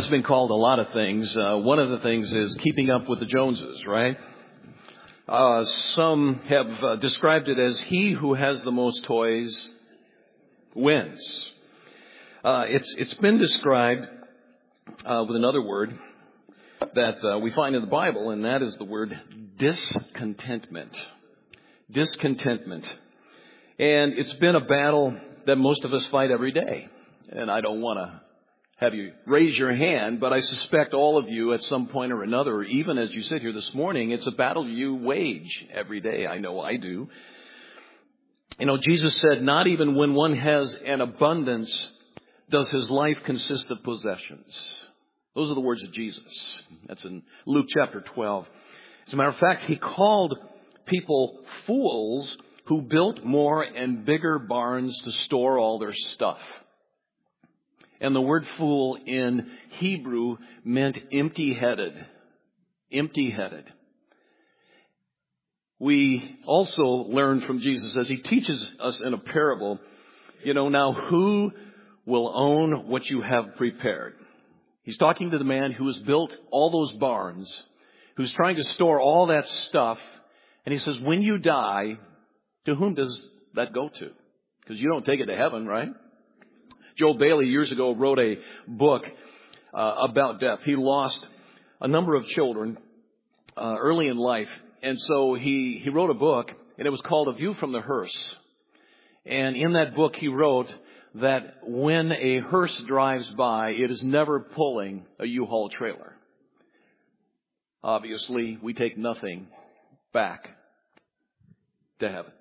it's been called a lot of things. One of the things is keeping up with the Joneses, right? Some have described it as he who has the most toys wins. It's been described with another word that we find in the Bible, and that is the word discontentment. Discontentment. And it's been a battle that most of us fight every day. And I don't want to have you raise your hand, but I suspect all of you at some point or another, or even as you sit here this morning, it's a battle you wage every day. I know I do. You know, Jesus said, not even when one has an abundance does his life consist of possessions. Those are the words of Jesus. That's in Luke chapter 12. As a matter of fact, he called people fools who built more and bigger barns to store all their stuff. And the word fool in Hebrew meant empty-headed. Empty-headed. We also learn from Jesus as he teaches us in a parable, now who will own what you have prepared? He's talking to the man who has built all those barns, who's trying to store all that stuff. And he says, when you die, to whom does that go to? Because you don't take it to heaven, right? Joel Bailey years ago wrote a book about death. He lost a number of children early in life. And so he wrote a book, and it was called A View from the Hearse. And in that book he wrote that when a hearse drives by, it is never pulling a U-Haul trailer. Obviously, we take nothing back to heaven.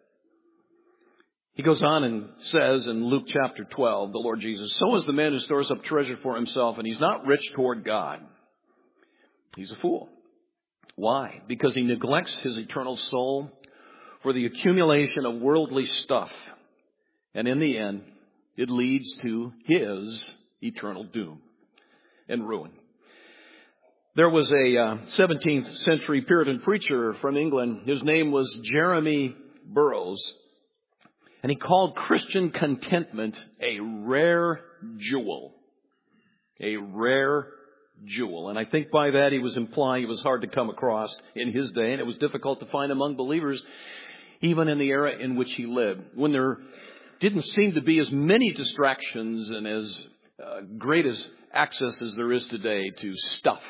He goes on and says in Luke chapter 12, the Lord Jesus, so is the man who stores up treasure for himself, and he's not rich toward God. He's a fool. Why? Because he neglects his eternal soul for the accumulation of worldly stuff. And in the end, it leads to his eternal doom and ruin. There was a 17th century Puritan preacher from England. His name was Jeremy Burroughs. And he called Christian contentment a rare jewel. A rare jewel. And I think by that he was implying it was hard to come across in his day, and it was difficult to find among believers, even in the era in which he lived, when there didn't seem to be as many distractions and as great as access as there is today to stuff.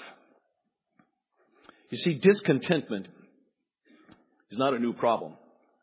You see, discontentment is not a new problem.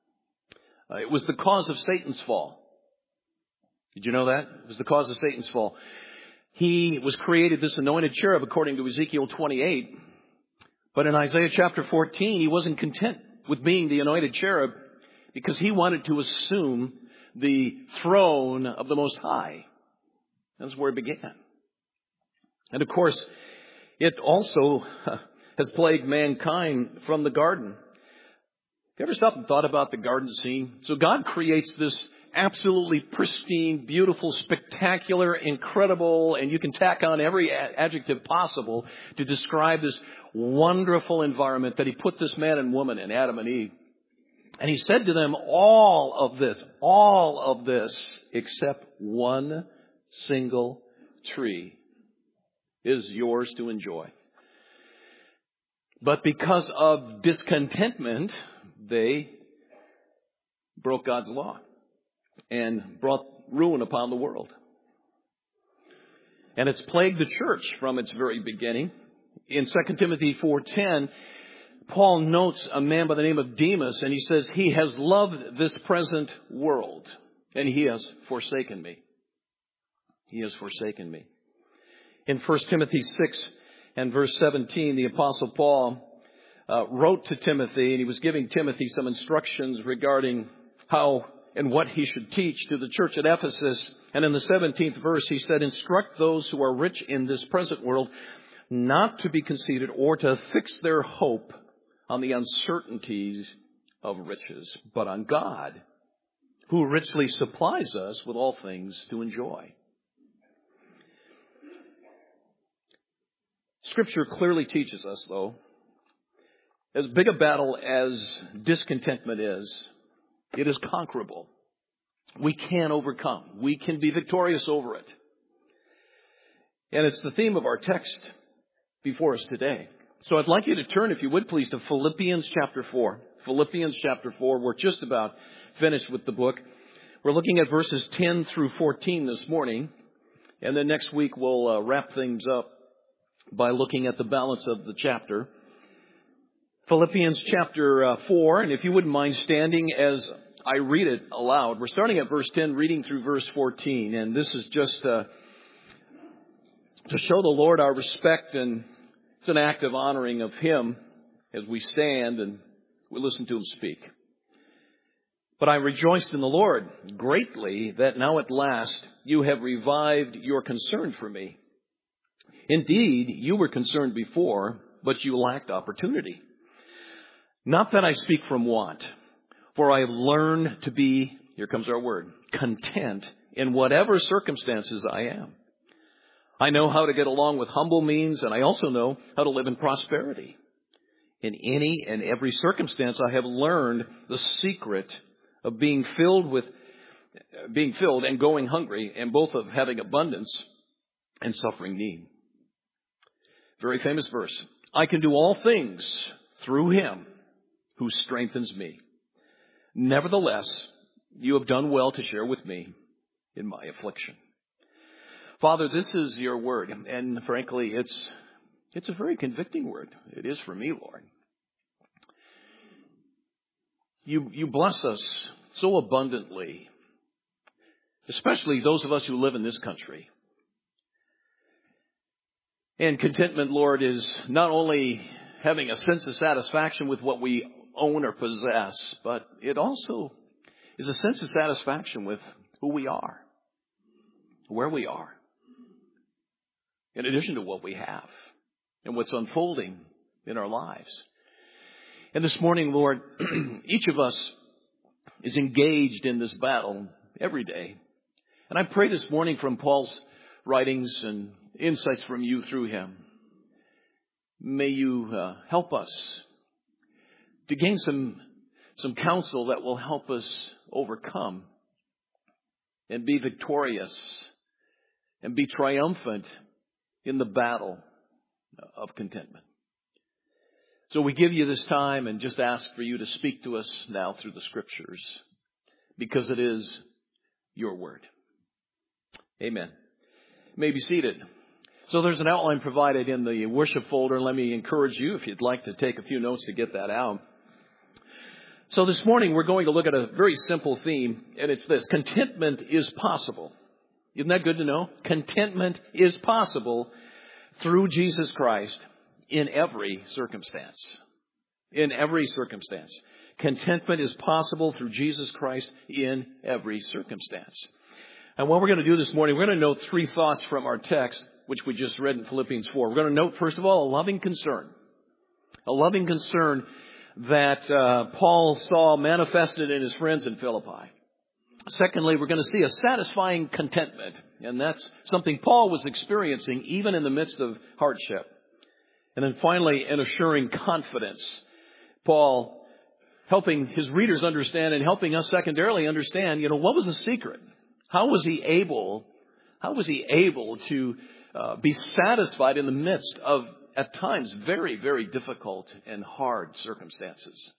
It was the cause of Satan's fall. Did you know that? It was the cause of Satan's fall. He was created this anointed cherub according to Ezekiel 28. But in Isaiah chapter 14, he wasn't content with being the anointed cherub because he wanted to assume the throne of the Most High. That's where it began. And of course, it also has plagued mankind from the garden. You ever stopped and thought about the garden scene? So God creates this absolutely pristine, beautiful, spectacular, incredible, and you can tack on every adjective possible to describe this wonderful environment that he put this man and woman in, Adam and Eve. And he said to them, all of this, except one single tree is yours to enjoy. But because of discontentment, they broke God's law and brought ruin upon the world. And it's plagued the church from its very beginning. In 2 Timothy 4:10, Paul notes a man by the name of Demas, and he says, he has loved this present world, and he has forsaken me. He has forsaken me. In 1 Timothy 6 and verse 17, the Apostle Paul wrote to Timothy, and he was giving Timothy some instructions regarding how and what he should teach to the church at Ephesus. And in the 17th verse, he said, instruct those who are rich in this present world not to be conceited or to fix their hope on the uncertainties of riches, but on God, who richly supplies us with all things to enjoy. Scripture clearly teaches us, though, as big a battle as discontentment is, it is conquerable. We can overcome. We can be victorious over it. And it's the theme of our text before us today. So I'd like you to turn, if you would please, to Philippians chapter 4. Philippians chapter 4. We're just about finished with the book. We're looking at verses 10 through 14 this morning. And then next week we'll wrap things up by looking at the balance of the chapter. Philippians chapter 4. And if you wouldn't mind standing as I read it aloud. We're starting at verse 10, reading through verse 14. And this is just to show the Lord our respect, and it's an act of honoring of Him as we stand and we listen to Him speak. But I rejoiced in the Lord greatly that now at last you have revived your concern for me. Indeed, you were concerned before, but you lacked opportunity. Not that I speak from want, for I have learned to be, here comes our word, content in whatever circumstances I am. I know how to get along with humble means, and I also know how to live in prosperity. In any and every circumstance, I have learned the secret of being filled and going hungry, and both of having abundance and suffering need. Very famous verse. I can do all things through Him who strengthens me. Nevertheless, you have done well to share with me in my affliction. Father, this is your word, and frankly, it's a very convicting word. It is for me, Lord. You bless us so abundantly, especially those of us who live in this country. And contentment, Lord, is not only having a sense of satisfaction with what we own or possess, but it also is a sense of satisfaction with who we are, where we are, in addition to what we have and what's unfolding in our lives. And this morning, Lord, each of us is engaged in this battle every day. And I pray this morning from Paul's writings and insights from you through him, may you help us to gain some counsel that will help us overcome and be victorious and be triumphant in the battle of contentment. So we give you this time and just ask for you to speak to us now through the Scriptures, because it is your word. Amen. You may be seated. So there's an outline provided in the worship folder. Let me encourage you, if you'd like to take a few notes, to get that out. So this morning we're going to look at a very simple theme, and it's this: contentment is possible. Isn't that good to know? Contentment is possible through Jesus Christ in every circumstance. In every circumstance. Contentment is possible through Jesus Christ in every circumstance. And what we're going to do this morning, we're going to note three thoughts from our text, which we just read in Philippians 4. We're going to note, first of all, a loving concern. A loving concern that Paul saw manifested in his friends in Philippi. Secondly, we're going to see a satisfying contentment. And that's something Paul was experiencing even in the midst of hardship. And then finally, an assuring confidence. Paul helping his readers understand and helping us secondarily understand, what was the secret? How was he able to be satisfied in the midst of, at times, very, very difficult and hard circumstances?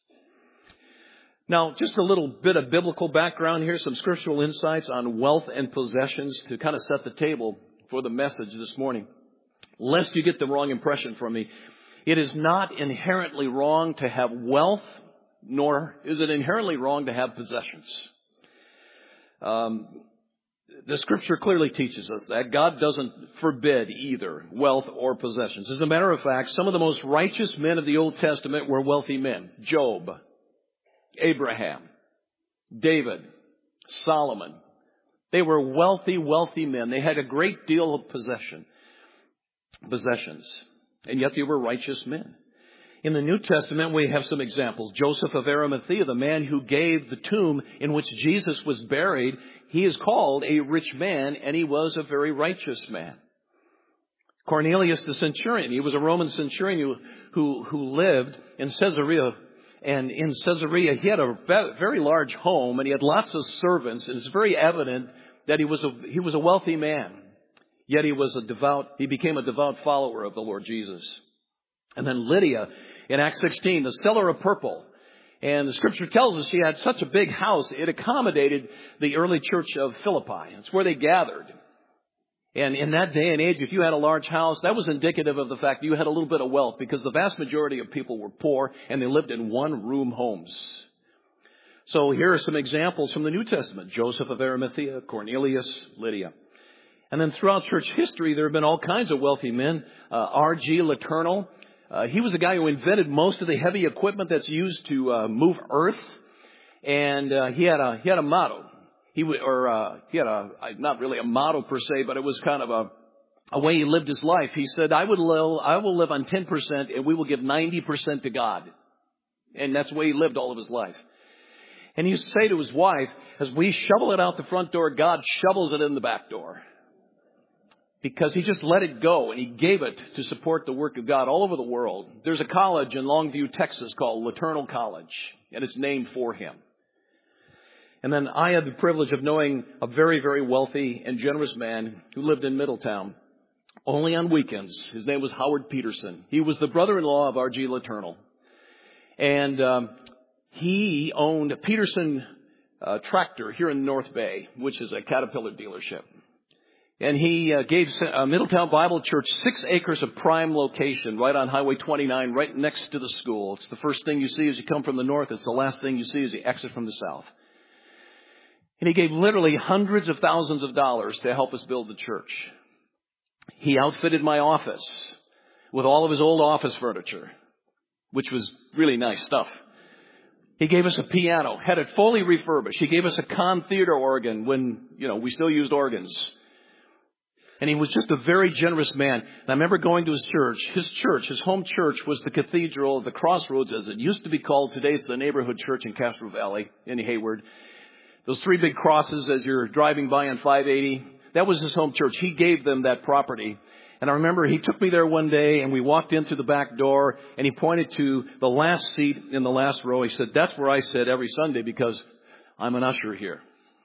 Now, just a little bit of biblical background here, some scriptural insights on wealth and possessions to kind of set the table for the message this morning. Lest you get the wrong impression from me, it is not inherently wrong to have wealth, nor is it inherently wrong to have possessions. The Scripture clearly teaches us that God doesn't forbid either wealth or possessions. As a matter of fact, some of the most righteous men of the Old Testament were wealthy men. Job, Abraham, David, Solomon. They were wealthy men. They had a great deal of possessions, and yet they were righteous men. In the New Testament, we have some examples. Joseph of Arimathea, the man who gave the tomb in which Jesus was buried, he is called a rich man, and he was a very righteous man. Cornelius the centurion, he was a Roman centurion who lived in Caesarea. And in Caesarea, he had a very large home, and he had lots of servants. And it's very evident that he was a wealthy man. Yet he became a devout follower of the Lord Jesus. And then Lydia, in Acts 16, the seller of purple. And the scripture tells us she had such a big house, it accommodated the early church of Philippi. It's where they gathered. And in that day and age, if you had a large house, that was indicative of the fact that you had a little bit of wealth, because the vast majority of people were poor and they lived in one-room homes. So here are some examples from the New Testament. Joseph of Arimathea, Cornelius, Lydia. And then throughout church history, there have been all kinds of wealthy men. R.G. Letournel. He was the guy who invented most of the heavy equipment that's used to move earth. And he had a motto. He had not really a motto per se, but it was kind of a way he lived his life. He said, I will live on 10% and we will give 90% to God. And that's the way he lived all of his life. And he used to say to his wife, as we shovel it out the front door, God shovels it in the back door. Because he just let it go and he gave it to support the work of God all over the world. There's a college in Longview, Texas called Letournel College, and it's named for him. And then I had the privilege of knowing a very, very wealthy and generous man who lived in Middletown, only on weekends. His name was Howard Peterson. He was the brother-in-law of R.G. Letournel. And he owned a Peterson tractor here in North Bay, which is a Caterpillar dealership. And he gave Middletown Bible Church 6 acres of prime location right on Highway 29, right next to the school. It's the first thing you see as you come from the north. It's the last thing you see as you exit from the south. And he gave literally hundreds of thousands of dollars to help us build the church. He outfitted my office with all of his old office furniture, which was really nice stuff. He gave us a piano, had it fully refurbished. He gave us a Conn Theater organ when, we still used organs. And he was just a very generous man. And I remember going to his church. His home church was the Cathedral of the Crossroads, as it used to be called. Today it's the neighborhood church in Castro Valley in Hayward. Those 3 big crosses as you're driving by on 580, that was his home church. He gave them that property. And I remember he took me there one day and we walked into the back door and he pointed to the last seat in the last row. He said, that's where I sit every Sunday because I'm an usher here.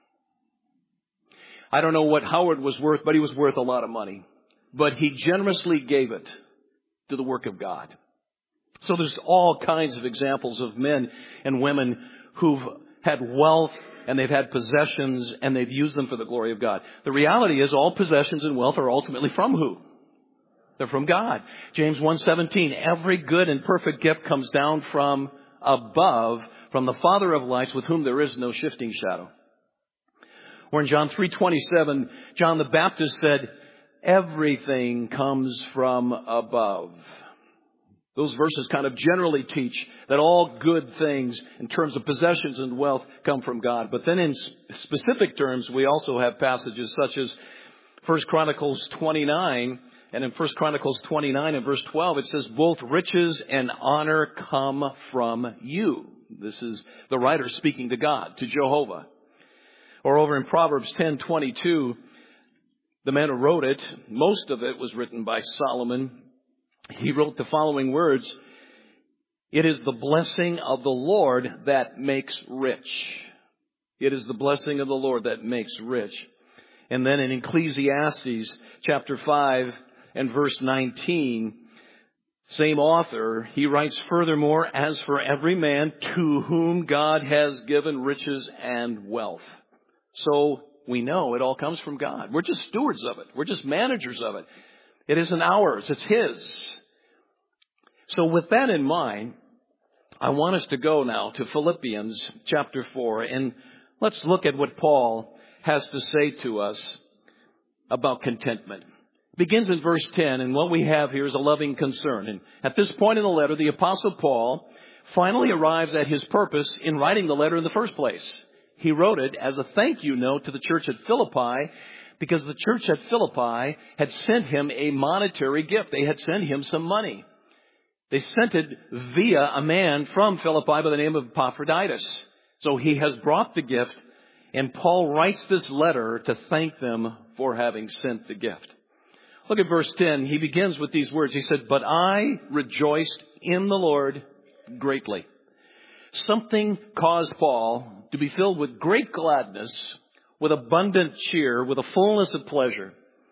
I don't know what Howard was worth, but he was worth a lot of money. But he generously gave it to the work of God. So there's all kinds of examples of men and women who've had wealth and they've had possessions and they've used them for the glory of God. The reality is all possessions and wealth are ultimately from who? They're from God. James 1:17, every good and perfect gift comes down from above, from the Father of lights, with whom there is no shifting shadow. Or in John 3:27, John the Baptist said, everything comes from above. Those verses kind of generally teach that all good things in terms of possessions and wealth come from God. But then in specific terms, we also have passages such as 1 Chronicles 29. And in 1 Chronicles 29 and verse 12, it says, both riches and honor come from you. This is the writer speaking to God, to Jehovah. Or over in Proverbs 10:22, the man who wrote it, most of it was written by Solomon. He wrote the following words, it is the blessing of the Lord that makes rich. It is the blessing of the Lord that makes rich. And then in Ecclesiastes chapter 5 and verse 19, same author, he writes, furthermore, as for every man to whom God has given riches and wealth. So we know it all comes from God. We're just stewards of it. We're just managers of it. It isn't ours. It's His. So with that in mind, I want us to go now to Philippians chapter 4. And let's look at what Paul has to say to us about contentment. It begins in verse 10. And what we have here is a loving concern. And at this point in the letter, the Apostle Paul finally arrives at his purpose in writing the letter in the first place. He wrote it as a thank you note to the church at Philippi because the church at Philippi had sent him a monetary gift. They had sent him some money. They sent it via a man from Philippi by the name of Epaphroditus. So he has brought the gift, and Paul writes this letter to thank them for having sent the gift. Look at verse 10. He begins with these words. He said, but I rejoiced in the Lord greatly. Something caused Paul to be filled with great gladness, with abundant cheer, with a fullness of pleasure.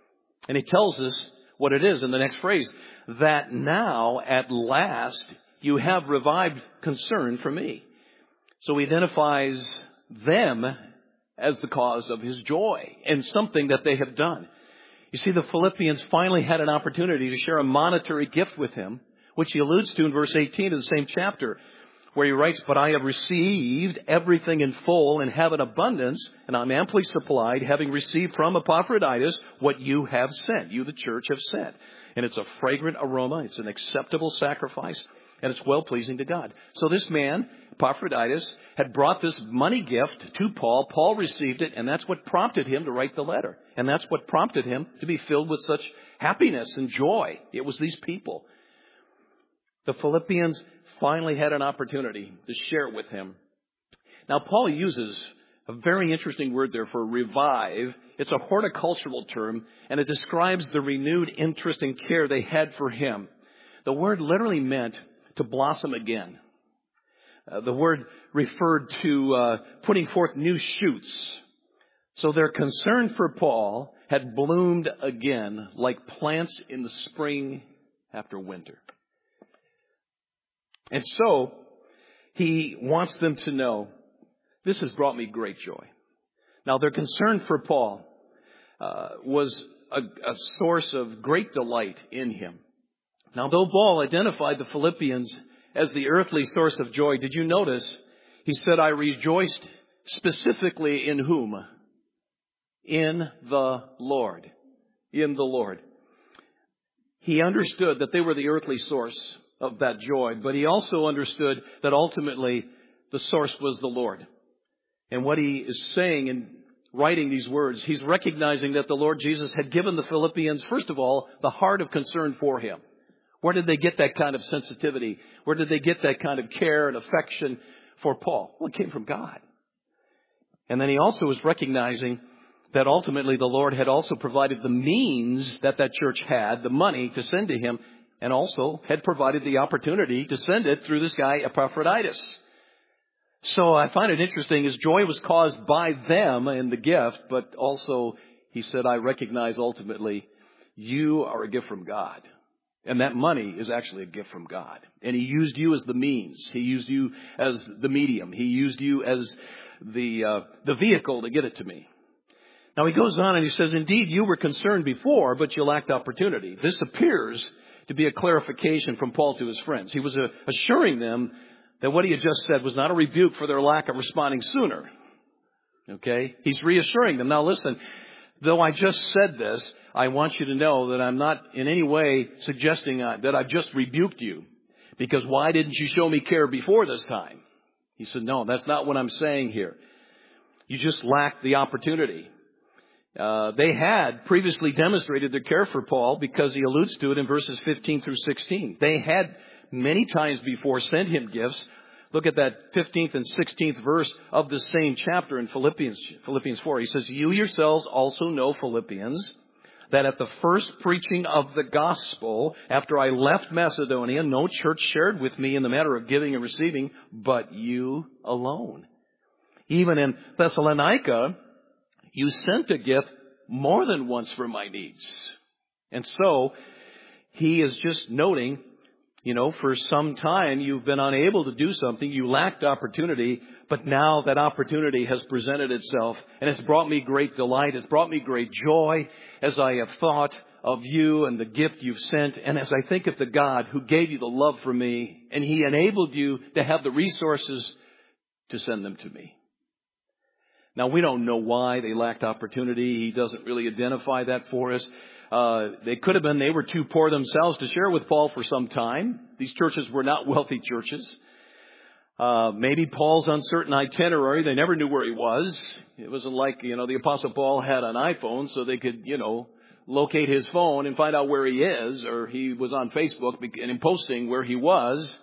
And he tells us what it is in the next phrase, that now at last you have revived concern for me. So he identifies them as the cause of his joy and something that they have done. You see, the Philippians finally had an opportunity to share a monetary gift with him, which he alludes to in verse 18 of the same chapter, where he writes, "But I have received everything in full and have an abundance, and I'm amply supplied, having received from Epaphroditus what you have sent," you the church have sent. And it's a fragrant aroma, it's an acceptable sacrifice, and it's well-pleasing to God. So this man, Epaphroditus, had brought this money gift to Paul. Paul received it, and that's what prompted him to write the letter. And that's what prompted him to be filled with such happiness and joy. It was these people. The Philippians finally had an opportunity to share with him. Now, Paul uses a very interesting word there for revive. It's a horticultural term, and it describes the renewed interest and care they had for him. The word literally meant to blossom again. The word referred to putting forth new shoots. So their concern for Paul had bloomed again like plants in the spring after winter. And so he wants them to know, this has brought me great joy. Now, their concern for Paul was a source of great delight in him. Now, though Paul identified the Philippians as the earthly source of joy, did you notice he said, I rejoiced specifically in whom? In the Lord. In the Lord. He understood that they were the earthly source of that joy, but he also understood that ultimately the source was the Lord. And what he is saying in writing these words, he's recognizing that the Lord Jesus had given the Philippians, first of all, the heart of concern for him. Where did they get that kind of sensitivity? Where did they get that kind of care and affection for Paul? Well, it came from God. And then he also was recognizing that ultimately the Lord had also provided the means that church had, the money to send to him, and also had provided the opportunity to send it through this guy Epaphroditus. So I find it interesting, his joy was caused by them in the gift, but also he said, I recognize ultimately you are a gift from God. And that money is actually a gift from God. And he used you as the means. He used you as the medium. He used you as the vehicle to get it to me. Now he goes on and he says, indeed, you were concerned before, but you lacked opportunity. This appears to be a clarification from Paul to his friends. He was assuring them that what he had just said was not a rebuke for their lack of responding sooner. Okay? He's reassuring them. Now listen, though I just said this, I want you to know that I'm not in any way suggesting that I've just rebuked you. Because why didn't you show me care before this time? He said, no, that's not what I'm saying here. You just lacked the opportunity. They had previously demonstrated their care for Paul because he alludes to it in verses 15 through 16. They had many times before sent him gifts. Look at that 15th and 16th verse of the same chapter in Philippians 4. He says, you yourselves also know, Philippians, that at the first preaching of the gospel, after I left Macedonia, no church shared with me in the matter of giving and receiving, but you alone. Even in Thessalonica, you sent a gift more than once for my needs. And so he is just noting, for some time you've been unable to do something. You lacked opportunity, but now that opportunity has presented itself, and it's brought me great delight. It's brought me great joy as I have thought of you and the gift you've sent, and as I think of the God who gave you the love for me, and he enabled you to have the resources to send them to me. Now, we don't know why they lacked opportunity. He doesn't really identify that for us. They could have been, they were too poor themselves to share with Paul for some time. These churches were not wealthy churches. Maybe Paul's uncertain itinerary, they never knew where he was. It wasn't like, the Apostle Paul had an iPhone so they could, locate his phone and find out where he is, or he was on Facebook and posting where he was.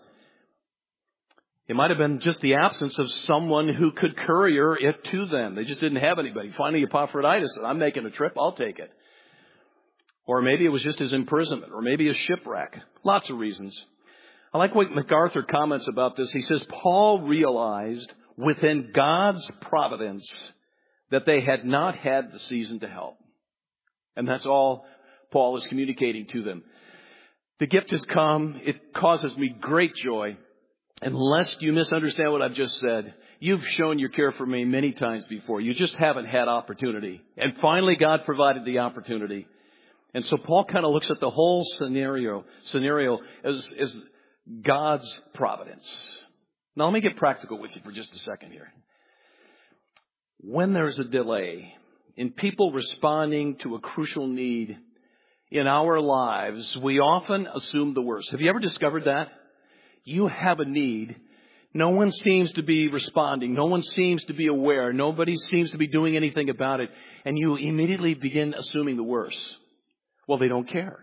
It might have been just the absence of someone who could courier it to them. They just didn't have anybody. Finally, Epaphroditus said, I'm making a trip, I'll take it. Or maybe it was just his imprisonment, or maybe a shipwreck. Lots of reasons. I like what MacArthur comments about this. He says, Paul realized within God's providence that they had not had the season to help. And that's all Paul is communicating to them. The gift has come. It causes me great joy. And lest you misunderstand what I've just said, you've shown your care for me many times before. You just haven't had opportunity. And finally, God provided the opportunity. And so Paul kind of looks at the whole scenario as God's providence. Now, let me get practical with you for just a second here. When there's a delay in people responding to a crucial need in our lives, we often assume the worst. Have you ever discovered that? You have a need. No one seems to be responding. No one seems to be aware. Nobody seems to be doing anything about it. And you immediately begin assuming the worst. Well, they don't care.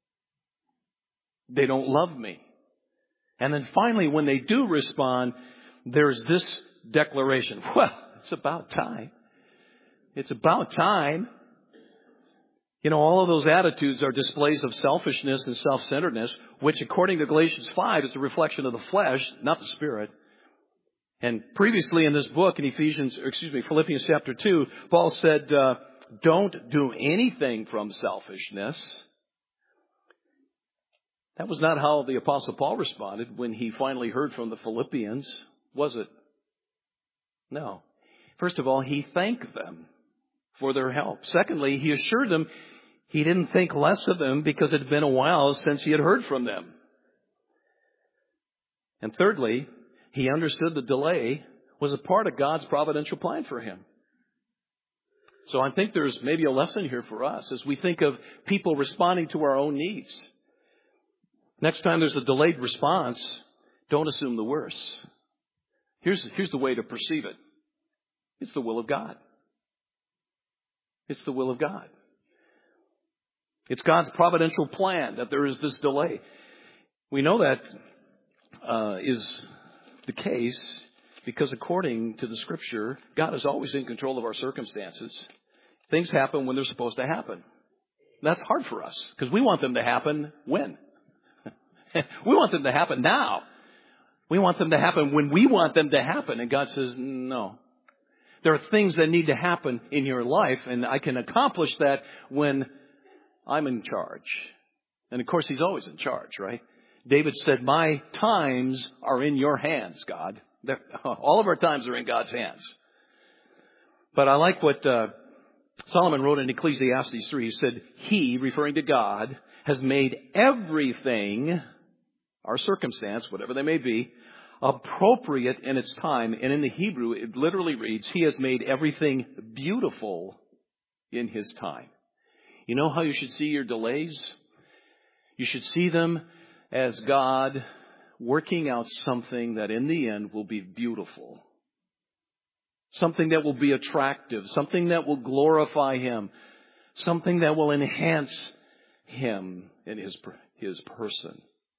They don't love me. And then finally, when they do respond, there's this declaration. Well, it's about time. It's about time. You know, all of those attitudes are displays of selfishness and self-centeredness, which according to Galatians 5 is a reflection of the flesh, not the spirit. And previously in this book, in Philippians chapter 2, Paul said, don't do anything from selfishness. That was not how the Apostle Paul responded when he finally heard from the Philippians, was it? No. First of all, he thanked them for their help. Secondly, he assured them he didn't think less of them because it had been a while since he had heard from them. And thirdly, he understood the delay was a part of God's providential plan for him. So I think there's maybe a lesson here for us as we think of people responding to our own needs. Next time there's a delayed response, don't assume the worst. Here's the way to perceive it. It's the will of God. It's the will of God. It's God's providential plan that there is this delay. We know that is the case because according to the Scripture, God is always in control of our circumstances. Things happen when they're supposed to happen. That's hard for us because we want them to happen when? We want them to happen now. We want them to happen when we want them to happen. And God says, no. There are things that need to happen in your life, and I can accomplish that when I'm in charge. And of course, He's always in charge, right? David said, my times are in your hands, God. All of our times are in God's hands. But I like what Solomon wrote in Ecclesiastes 3. He said, He, referring to God, has made everything, our circumstance, whatever they may be, appropriate in its time. And in the Hebrew, it literally reads, He has made everything beautiful in His time. You know how you should see your delays? You should see them as God working out something that in the end will be beautiful. Something that will be attractive. Something that will glorify Him. Something that will enhance Him and His person.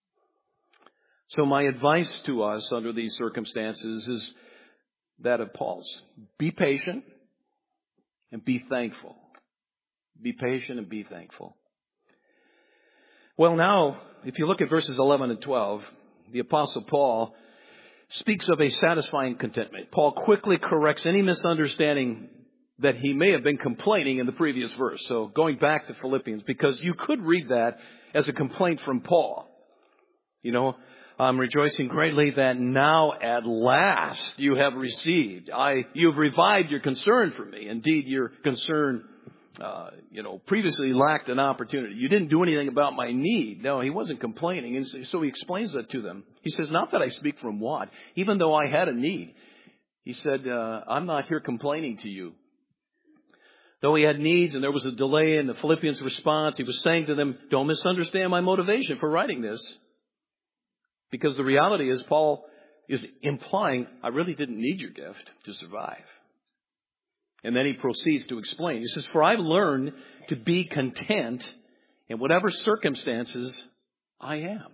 So my advice to us under these circumstances is that of Paul's. Be patient and be thankful. Be patient and be thankful. Well, now, if you look at verses 11 and 12, the Apostle Paul speaks of a satisfying contentment. Paul quickly corrects any misunderstanding that he may have been complaining in the previous verse. So going back to Philippians, because you could read that as a complaint from Paul. You know, I'm rejoicing greatly that now at last you have received. You've revived your concern for me. Indeed, your concern, previously lacked an opportunity. You didn't do anything about my need. No, he wasn't complaining. And so he explains that to them. He says, not that I speak from want, even though I had a need. He said, I'm not here complaining to you. Though he had needs and there was a delay in the Philippians' response, he was saying to them, don't misunderstand my motivation for writing this. Because the reality is, Paul is implying, I really didn't need your gift to survive. And then he proceeds to explain. He says, for I've learned to be content in whatever circumstances I am.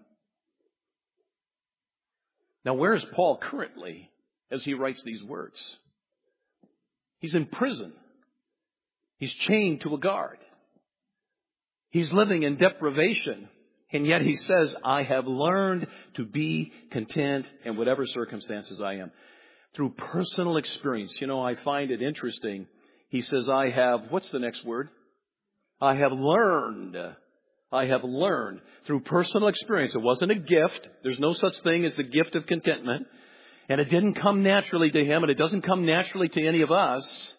Now, where is Paul currently as he writes these words? He's in prison. He's chained to a guard. He's living in deprivation. And yet he says, I have learned to be content in whatever circumstances I am. Through personal experience. You know, I find it interesting. He says, I have, what's the next word? I have learned through personal experience. It wasn't a gift. There's no such thing as the gift of contentment. And it didn't come naturally to him, and it doesn't come naturally to any of us.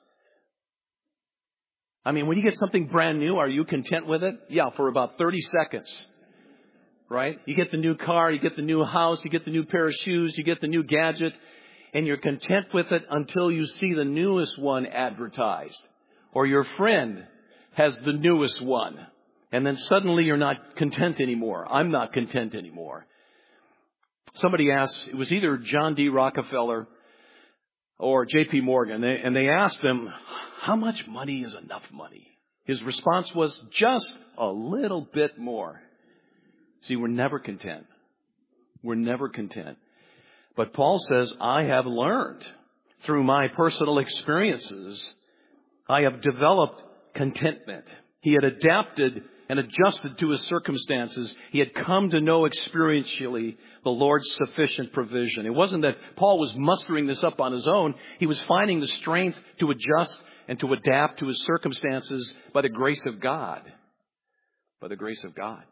I mean, when you get something brand new, are you content with it? Yeah, for about 30 seconds. Right? You get the new car, you get the new house, you get the new pair of shoes, you get the new gadget, and you're content with it until you see the newest one advertised. Or your friend has the newest one. And then suddenly you're not content anymore. I'm not content anymore. Somebody asked, it was either John D. Rockefeller or J.P. Morgan, and they asked him, how much money is enough money? His response was, just a little bit more. See, we're never content. We're never content. But Paul says, I have learned through my personal experiences, I have developed contentment. He had adapted and adjusted to his circumstances. He had come to know experientially the Lord's sufficient provision. It wasn't that Paul was mustering this up on his own. He was finding the strength to adjust and to adapt to his circumstances by the grace of God. By the grace of God.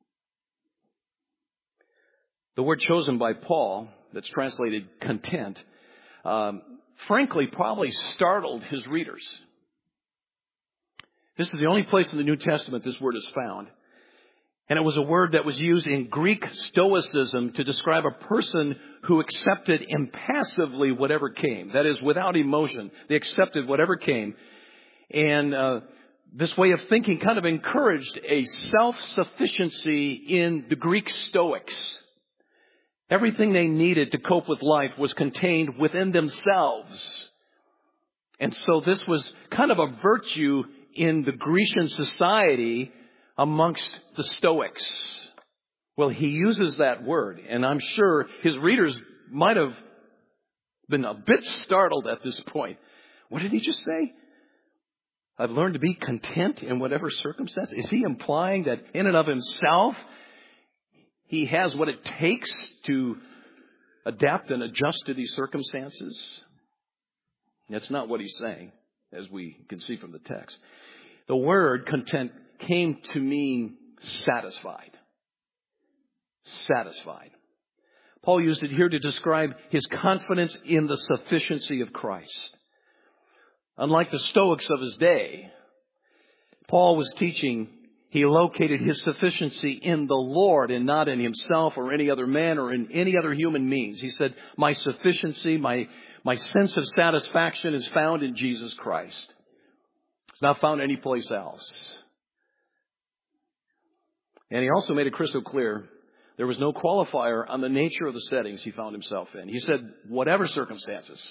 The word chosen by Paul, that's translated content, frankly probably startled his readers. This is the only place in the New Testament this word is found. And it was a word that was used in Greek Stoicism to describe a person who accepted impassively whatever came. That is, without emotion. They accepted whatever came. And this way of thinking kind of encouraged a self-sufficiency in the Greek Stoics. Everything they needed to cope with life was contained within themselves. And so this was kind of a virtue in the Grecian society amongst the Stoics. Well, he uses that word, and I'm sure his readers might have been a bit startled at this point. What did he just say? I've learned to be content in whatever circumstance. Is he implying that in and of himself, he has what it takes to adapt and adjust to these circumstances? That's not what he's saying, as we can see from the text. The word content came to mean satisfied. Satisfied. Paul used it here to describe his confidence in the sufficiency of Christ. Unlike the Stoics of his day, Paul was teaching he located his sufficiency in the Lord and not in himself or any other man or in any other human means. He said, my sufficiency, my sense of satisfaction is found in Jesus Christ. It's not found anyplace else. And he also made it crystal clear there was no qualifier on the nature of the settings he found himself in. He said, whatever circumstance.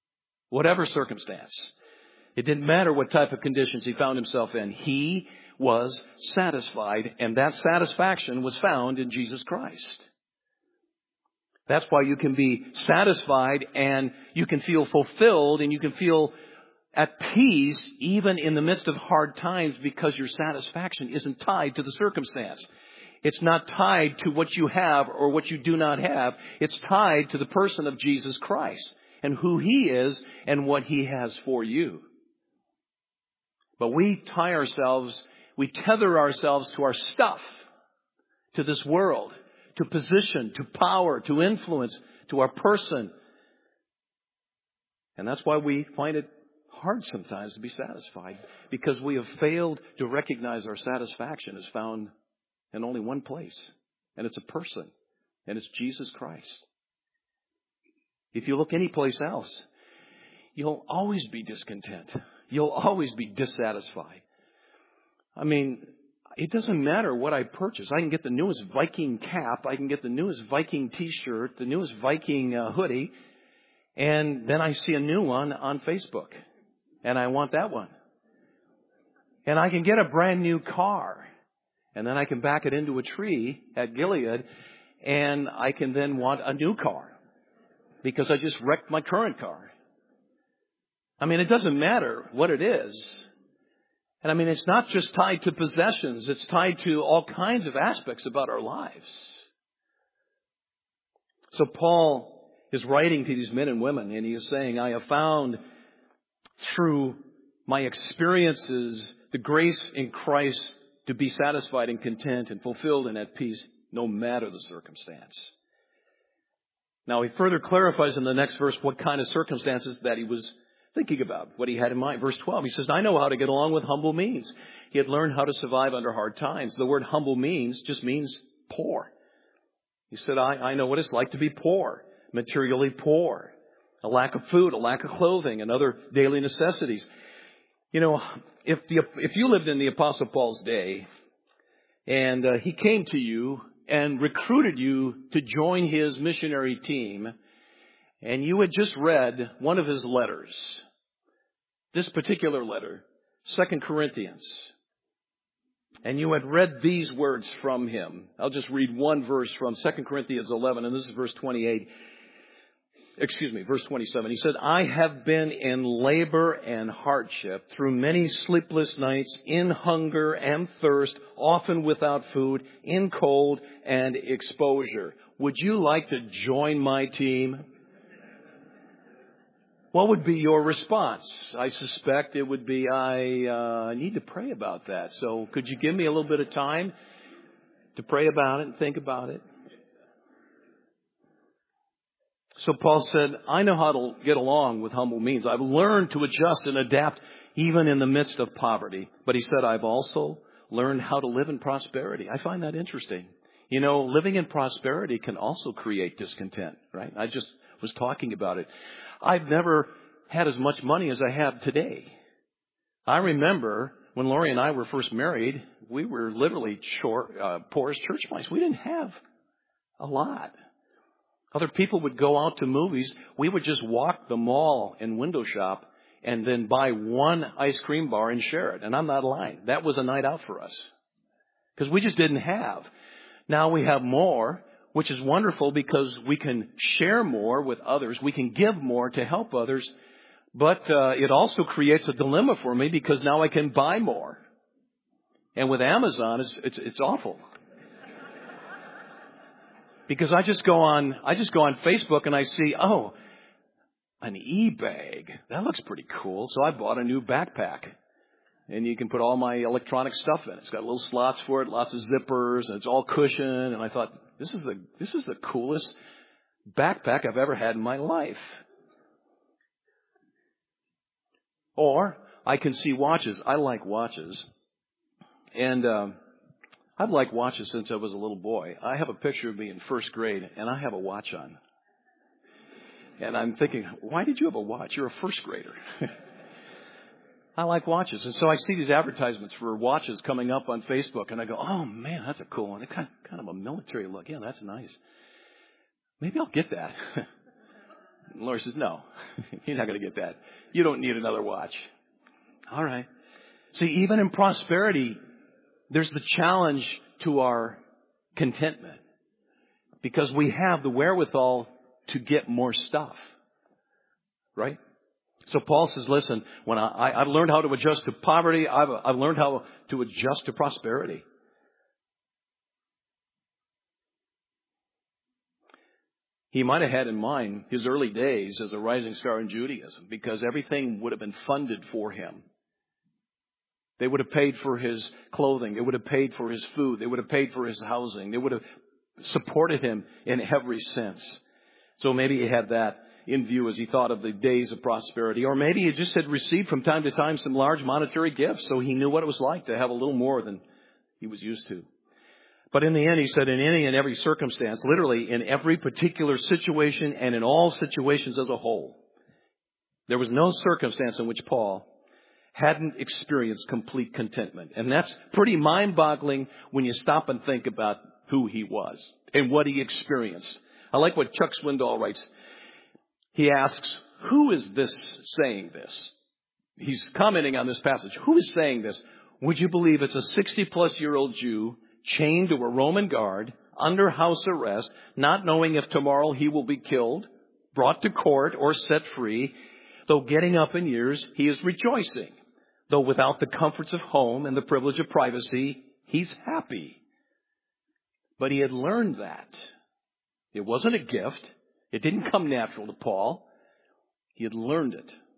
It didn't matter what type of conditions he found himself in. He was satisfied, and that satisfaction was found in Jesus Christ. That's why you can be satisfied and you can feel fulfilled and you can feel at peace even in the midst of hard times, because your satisfaction isn't tied to the circumstance. It's not tied to what you have or what you do not have. It's tied to the person of Jesus Christ and who He is and what He has for you. But we tether ourselves to our stuff, to this world, to position, to power, to influence, to our person. And that's why we find it hard sometimes to be satisfied, because we have failed to recognize our satisfaction is found in only one place, and it's a person, and it's Jesus Christ. If you look anyplace else, you'll always be discontent. You'll always be dissatisfied. I mean, it doesn't matter what I purchase. I can get the newest Viking cap. I can get the newest Viking t-shirt, the newest Viking hoodie. And then I see a new one on Facebook. And I want that one. And I can get a brand new car. And then I can back it into a tree at Gilead. And I can then want a new car. Because I just wrecked my current car. I mean, it doesn't matter what it is. And I mean, it's not just tied to possessions. It's tied to all kinds of aspects about our lives. So Paul is writing to these men and women, and he is saying, I have found through my experiences, the grace in Christ to be satisfied and content and fulfilled and at peace, no matter the circumstance. Now, he further clarifies in the next verse what kind of circumstances that he was thinking about, what he had in mind. Verse 12, he says, I know how to get along with humble means. He had learned how to survive under hard times. The word humble means just means poor. He said, I know what it's like to be poor, materially poor, a lack of food, a lack of clothing, and other daily necessities. You know, if you lived in the Apostle Paul's day, and he came to you and recruited you to join his missionary team, and you had just read one of his letters, this particular letter, 2 Corinthians, and you had read these words from him. I'll just read one verse from 2 Corinthians 11, and this is verse 27. He said, I have been in labor and hardship through many sleepless nights, in hunger and thirst, often without food, in cold and exposure. Would you like to join my team? What would be your response? I suspect it would be, I need to pray about that. So could you give me a little bit of time to pray about it and think about it? So Paul said, I know how to get along with humble means. I've learned to adjust and adapt even in the midst of poverty. But he said, I've also learned how to live in prosperity. I find that interesting. You know, living in prosperity can also create discontent, right? I just was talking about it. I've never had as much money as I have today. I remember when Lori and I were first married, we were literally poor as church mice. We didn't have a lot. Other people would go out to movies. We would just walk the mall and window shop and then buy one ice cream bar and share it. And I'm not lying. That was a night out for us because we just didn't have. Now we have more, which is wonderful because we can share more with others. We can give more to help others. But it also creates a dilemma for me because now I can buy more. And with Amazon, it's awful. Because I just go on Facebook and I see, an e-bag. That looks pretty cool. So I bought a new backpack. And you can put all my electronic stuff in it. It's got little slots for it, lots of zippers, and it's all cushioned. And I thought, this is the coolest backpack I've ever had in my life. Or I can see watches. I like watches. And I've liked watches since I was a little boy. I have a picture of me in first grade, and I have a watch on. And I'm thinking, why did you have a watch? You're a first grader. I like watches. And so I see these advertisements for watches coming up on Facebook, and I go, oh, man, that's a cool one. It's kind of a military look. Yeah, that's nice. Maybe I'll get that. And Lori says, no, you're not going to get that. You don't need another watch. All right. See, even in prosperity, there's the challenge to our contentment because we have the wherewithal to get more stuff, right? So Paul says, listen, when I've learned how to adjust to poverty, I've learned how to adjust to prosperity. He might have had in mind his early days as a rising star in Judaism because everything would have been funded for him. They would have paid for his clothing. They would have paid for his food. They would have paid for his housing. They would have supported him in every sense. So maybe he had that in view as he thought of the days of prosperity. Or maybe he just had received from time to time some large monetary gifts, so he knew what it was like to have a little more than he was used to. But in the end, he said, in any and every circumstance, literally in every particular situation and in all situations as a whole, there was no circumstance in which Paul hadn't experienced complete contentment. And that's pretty mind-boggling when you stop and think about who he was and what he experienced. I like what Chuck Swindoll writes. He asks, who is this saying this? He's commenting on this passage. Who is saying this? Would you believe it's a 60-plus-year-old Jew chained to a Roman guard, under house arrest, not knowing if tomorrow he will be killed, brought to court, or set free? Though getting up in years, he is rejoicing. Though without the comforts of home and the privilege of privacy, he's happy. But he had learned that. It wasn't a gift. It didn't come natural to Paul. He had learned it.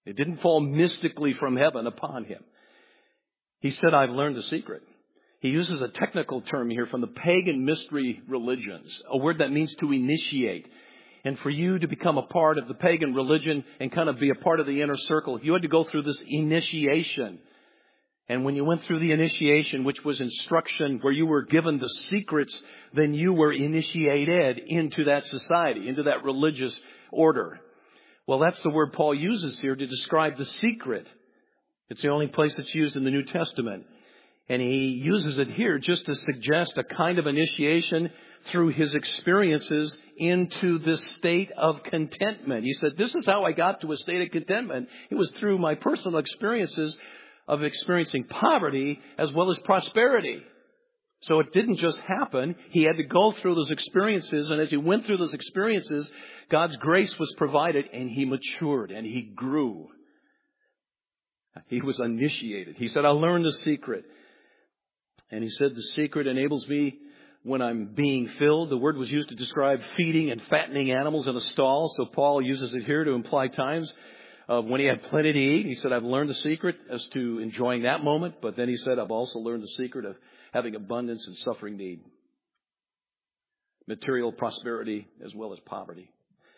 It didn't fall mystically from heaven upon him. He said, I've learned the secret. He uses a technical term here from the pagan mystery religions, a word that means to initiate. And for you to become a part of the pagan religion and kind of be a part of the inner circle, you had to go through this initiation. And when you went through the initiation, which was instruction, where you were given the secrets, then you were initiated into that society, into that religious order. Well, that's the word Paul uses here to describe the secret. It's the only place it's used in the New Testament. And he uses it here just to suggest a kind of initiation through his experiences into this state of contentment. He said, this is how I got to a state of contentment. It was through my personal experiences of experiencing poverty as well as prosperity. So it didn't just happen. He had to go through those experiences. And as he went through those experiences, God's grace was provided and he matured and he grew. He was initiated. He said, I learned the secret. And he said, the secret enables me when I'm being filled. The word was used to describe feeding and fattening animals in a stall. So Paul uses it here to imply times of when he had plenty to eat. He said, I've learned the secret as to enjoying that moment. But then he said, I've also learned the secret of having abundance and suffering need. Material prosperity as well as poverty.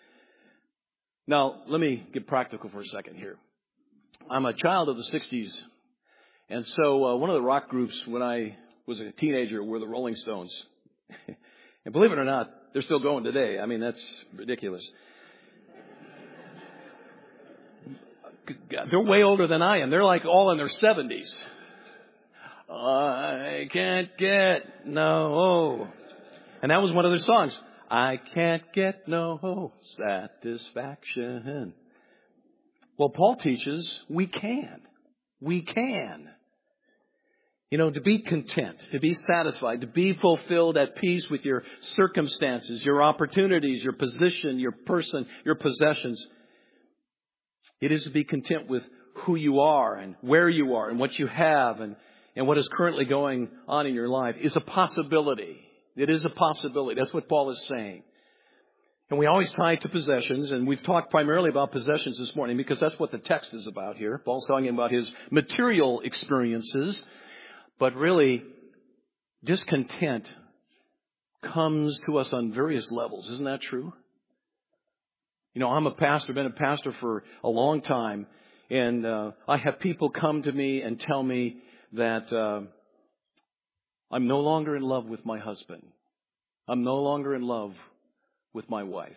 Now, let me get practical for a second here. I'm a child of the 60s. And so one of the rock groups when I was a teenager were the Rolling Stones. And believe it or not, they're still going today. I mean, that's ridiculous. They're way older than I am. They're like all in their 70s. I can't get no. And that was one of their songs. I can't get no satisfaction. Well, Paul teaches we can. We can. You know, to be content, to be satisfied, to be fulfilled at peace with your circumstances, your opportunities, your position, your person, your possessions. It is to be content with who you are and where you are and what you have and what is currently going on in your life is a possibility. It is a possibility. That's what Paul is saying. And we always tie it to possessions, and we've talked primarily about possessions this morning because that's what the text is about here. Paul's talking about his material experiences, but really, discontent comes to us on various levels. Isn't that true? You know, I'm a pastor, been a pastor for a long time, and I have people come to me and tell me that I'm no longer in love with my husband. I'm no longer in love with my wife.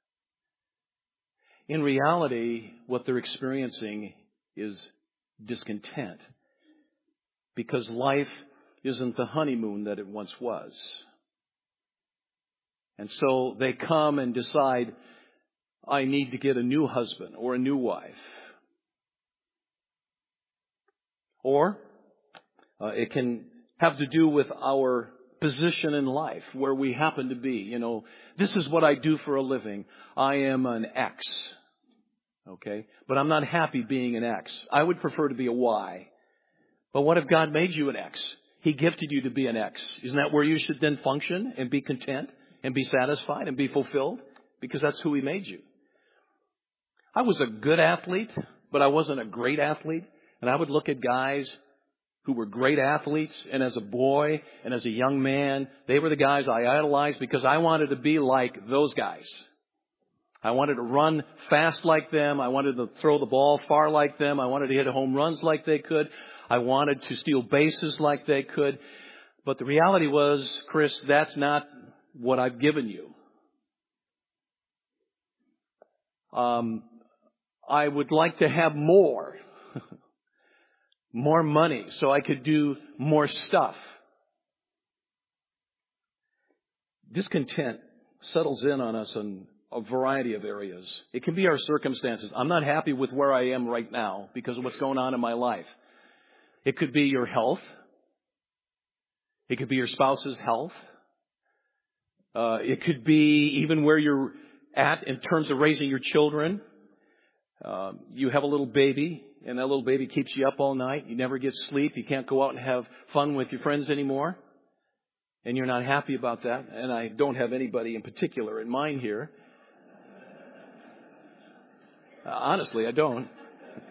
In reality, what they're experiencing is discontent because life isn't the honeymoon that it once was. And so they come and decide, I need to get a new husband or a new wife. Or it can have to do with our position in life, where we happen to be. You know, this is what I do for a living. I am an X. Okay? But I'm not happy being an X. I would prefer to be a Y. But what if God made you an X? He gifted you to be an X. Isn't that where you should then function and be content and be satisfied and be fulfilled? Because that's who He made you. I was a good athlete, but I wasn't a great athlete. And I would look at guys who were great athletes, and as a boy and as a young man, they were the guys I idolized because I wanted to be like those guys. I wanted to run fast like them. I wanted to throw the ball far like them. I wanted to hit home runs like they could. I wanted to steal bases like they could. But the reality was, Chris, that's not what I've given you. I would like to have more. More money so I could do more stuff. Discontent settles in on us in a variety of areas. It can be our circumstances. I'm not happy with where I am right now because of what's going on in my life. It could be your health. It could be your spouse's health. It could be even where you're at in terms of raising your children. You have a little baby, and that little baby keeps you up all night. You never get sleep. You can't go out and have fun with your friends anymore. And you're not happy about that. And I don't have anybody in particular in mind here. Honestly, I don't.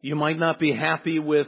You might not be happy with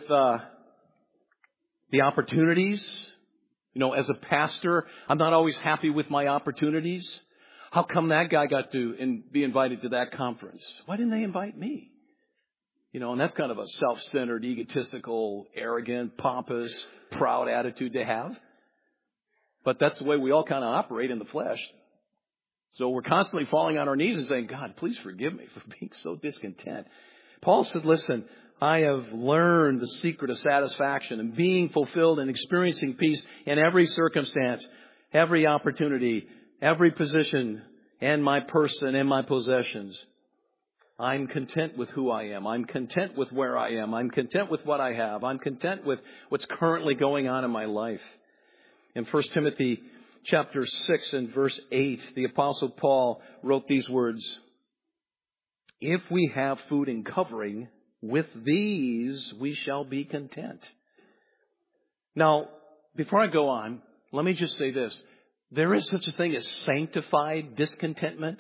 the opportunities. As a pastor, I'm not always happy with my opportunities. How come that guy got to be invited to that conference? Why didn't they invite me? And that's kind of a self-centered, egotistical, arrogant, pompous, proud attitude to have. But that's the way we all kind of operate in the flesh. So we're constantly falling on our knees and saying, God, please forgive me for being so discontent. Paul said, listen, I have learned the secret of satisfaction and being fulfilled and experiencing peace in every circumstance, every opportunity, every position, and my person and my possessions. I'm content with who I am. I'm content with where I am. I'm content with what I have. I'm content with what's currently going on in my life. In 1 Timothy chapter 6 and verse 8, the Apostle Paul wrote these words, if we have food and covering, with these we shall be content. Now, before I go on, let me just say this. There is such a thing as sanctified discontentment.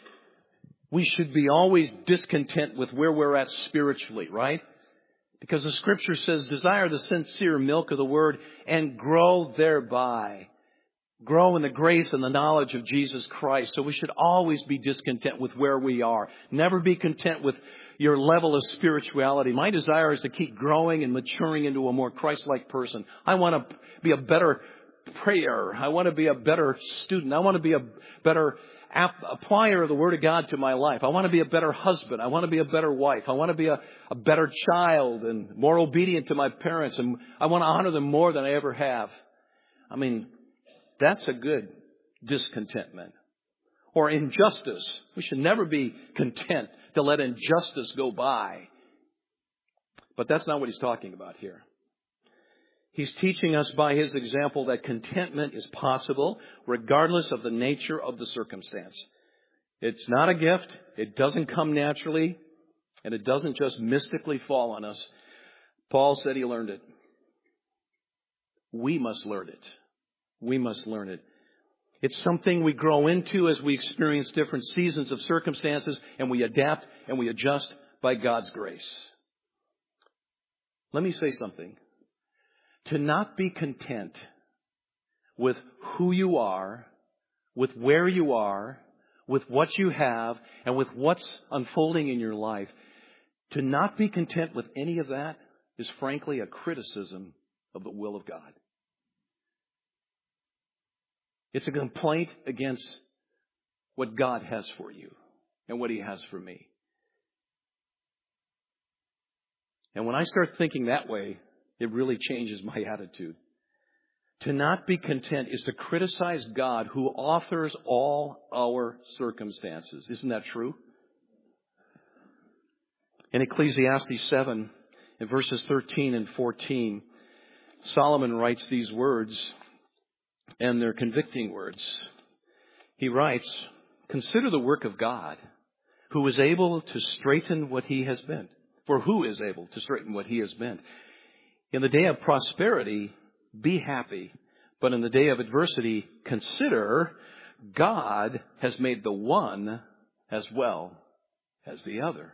We should be always discontent with where we're at spiritually, right? Because the Scripture says, desire the sincere milk of the Word and grow thereby. Grow in the grace and the knowledge of Jesus Christ. So we should always be discontent with where we are. Never be content with your level of spirituality. My desire is to keep growing and maturing into a more Christ-like person. I want to be a better prayer. I want to be a better student. I want to be a better applier of the Word of God to my life. I want to be a better husband. I want to be a better wife. I want to be a better child and more obedient to my parents. And I want to honor them more than I ever have. That's a good discontentment. Or injustice. We should never be content to let injustice go by. But that's not what he's talking about here. He's teaching us by his example that contentment is possible regardless of the nature of the circumstance. It's not a gift. It doesn't come naturally. And it doesn't just mystically fall on us. Paul said he learned it. We must learn it. We must learn it. It's something we grow into as we experience different seasons of circumstances, and we adapt and we adjust by God's grace. Let me say something. To not be content with who you are, with where you are, with what you have, and with what's unfolding in your life, to not be content with any of that is frankly a criticism of the will of God. It's a complaint against what God has for you and what He has for me. And when I start thinking that way, it really changes my attitude. To not be content is to criticize God who authors all our circumstances. Isn't that true? In Ecclesiastes 7, in verses 13 and 14, Solomon writes these words, and they're convicting words. He writes, consider the work of God, who is able to straighten what He has bent. For who is able to straighten what He has bent? In the day of prosperity, be happy. But in the day of adversity, consider God has made the one as well as the other.